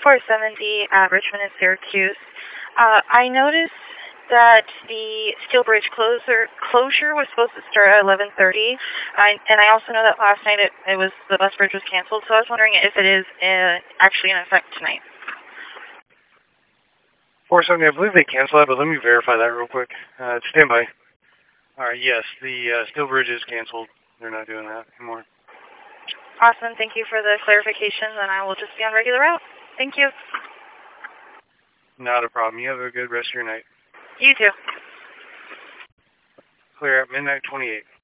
470 at Richmond and Syracuse. I noticed that the Steel Bridge closure was supposed to start at 11:30, and I also know that last night the bus bridge was canceled. So I was wondering if it is actually in effect tonight. 470, I believe they canceled that, but let me verify that real quick. Stand by. All right, yes, the Steel Bridge is canceled. They're not doing that anymore. Awesome. Thank you for the clarification, and I will just be on regular route. Thank you. Not a problem. You have a good rest of your night. You too. Clear at midnight 28.